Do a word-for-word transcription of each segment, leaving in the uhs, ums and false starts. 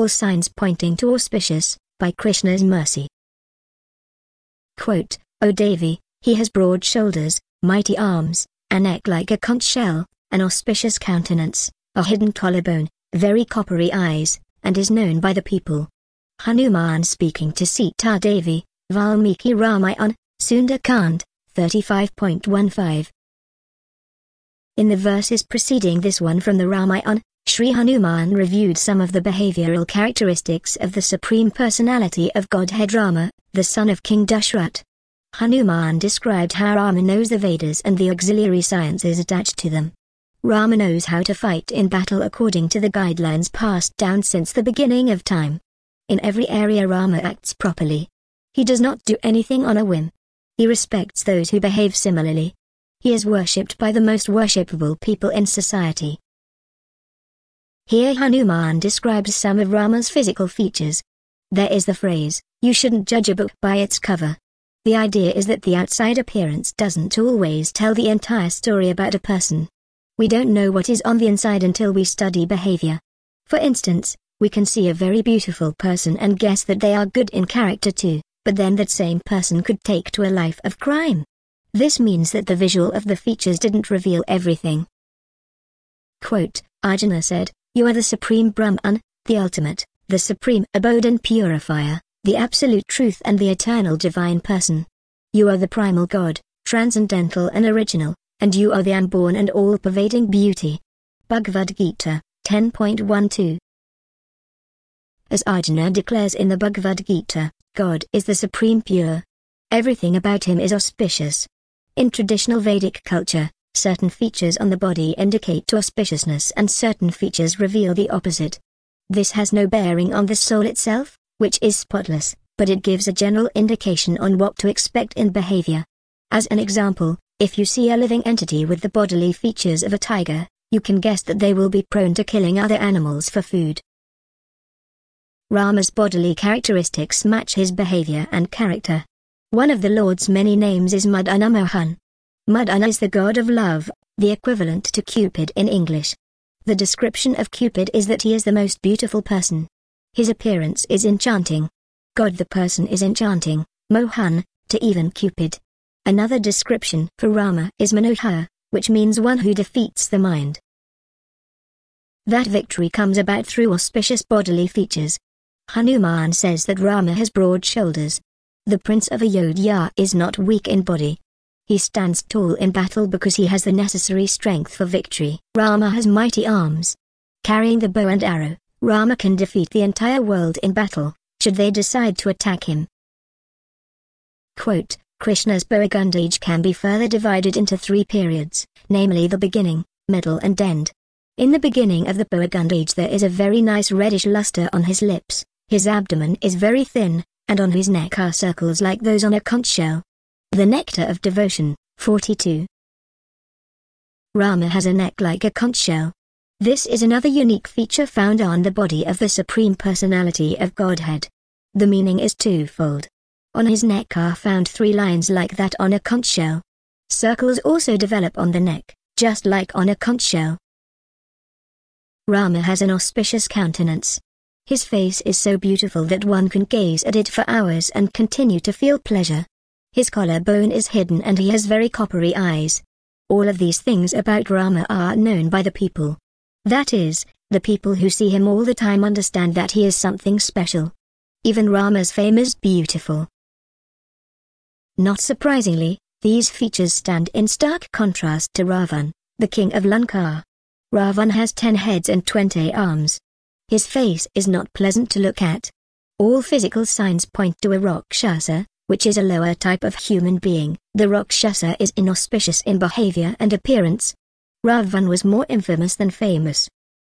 all signs pointing to auspicious, by Krishna's mercy. Quote, O Devi, he has broad shoulders, mighty arms, a neck like a conch shell, an auspicious countenance, a hidden collarbone, very coppery eyes, and is known by the people. Hanuman speaking to Sita Devi, Valmiki Ramayana, Sundar-Kand, thirty-five point fifteen. In the verses preceding this one from the Ramayana, Sri Hanuman reviewed some of the behavioral characteristics of the Supreme Personality of Godhead Rama, the son of King Dashrath. Hanuman described how Rama knows the Vedas and the auxiliary sciences attached to them. Rama knows how to fight in battle according to the guidelines passed down since the beginning of time. In every area Rama acts properly. He does not do anything on a whim. He respects those who behave similarly. He is worshipped by the most worshipable people in society. Here Hanuman describes some of Rama's physical features. There is the phrase, you shouldn't judge a book by its cover. The idea is that the outside appearance doesn't always tell the entire story about a person. We don't know what is on the inside until we study behavior. For instance, we can see a very beautiful person and guess that they are good in character too, but then that same person could take to a life of crime. This means that the visual of the features didn't reveal everything. Quote, Arjuna said, you are the Supreme Brahman, the ultimate, the Supreme Abode and Purifier, the Absolute Truth and the Eternal Divine Person. You are the Primal God, transcendental and original, and you are the unborn and all-pervading beauty. Bhagavad Gita, ten point twelve. As Arjuna declares in the Bhagavad Gita, God is the Supreme Pure. Everything about him is auspicious. In traditional Vedic culture, certain features on the body indicate auspiciousness and certain features reveal the opposite. This has no bearing on the soul itself, which is spotless, but it gives a general indication on what to expect in behavior. As an example, if you see a living entity with the bodily features of a tiger, you can guess that they will be prone to killing other animals for food. Rama's bodily characteristics match his behavior and character. One of the Lord's many names is Madana Mohan. Madana is the god of love, the equivalent to Cupid in English. The description of Cupid is that he is the most beautiful person. His appearance is enchanting. God the person is enchanting, Mohan, to even Cupid. Another description for Rama is Manohar, which means one who defeats the mind. That victory comes about through auspicious bodily features. Hanuman says that Rama has broad shoulders. The prince of Ayodhya is not weak in body. He stands tall in battle because he has the necessary strength for victory. Rama has mighty arms. Carrying the bow and arrow, Rama can defeat the entire world in battle, should they decide to attack him. Quote, Krishna's Bhagavad Gita can be further divided into three periods, namely the beginning, middle and end. In the beginning of the Bhagavad Gita there is a very nice reddish luster on his lips, his abdomen is very thin, and on his neck are circles like those on a conch shell. The nectar of devotion, forty-two. Rama has a neck like a conch shell. This is another unique feature found on the body of the Supreme Personality of Godhead. The meaning is twofold. On his neck are found three lines like that on a conch shell. Circles also develop on the neck, just like on a conch shell. Rama has an auspicious countenance. His face is so beautiful that one can gaze at it for hours and continue to feel pleasure. His collarbone is hidden and he has very coppery eyes. All of these things about Rama are known by the people. That is, the people who see him all the time understand that he is something special. Even Rama's fame is beautiful. Not surprisingly, these features stand in stark contrast to Ravan, the king of Lanka. Ravan has ten heads and twenty arms. His face is not pleasant to look at. All physical signs point to a Rakshasa, which is a lower type of human being. The Rakshasa is inauspicious in behavior and appearance. Ravan was more infamous than famous.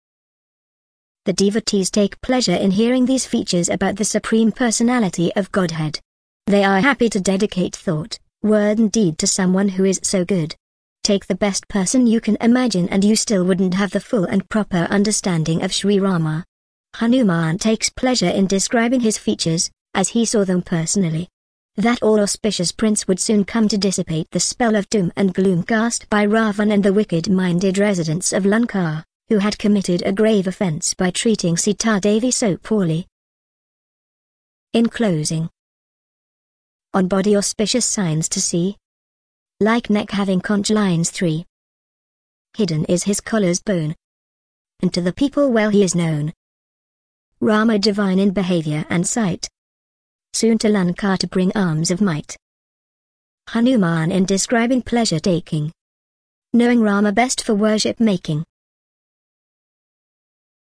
The devotees take pleasure in hearing these features about the Supreme Personality of Godhead. They are happy to dedicate thought, word and deed to someone who is so good. Take the best person you can imagine and you still wouldn't have the full and proper understanding of Sri Rama. Hanuman takes pleasure in describing his features, as he saw them personally. That all-auspicious prince would soon come to dissipate the spell of doom and gloom cast by Ravan and the wicked-minded residents of Lanka, who had committed a grave offence by treating Sita Devi so poorly. In closing, on body auspicious signs to see, like neck having conch lines three. Hidden is his collar's bone, and to the people well he is known. Rama divine in behavior and sight, soon to Lanka to bring arms of might. Hanuman in describing pleasure taking, knowing Rama best for worship making.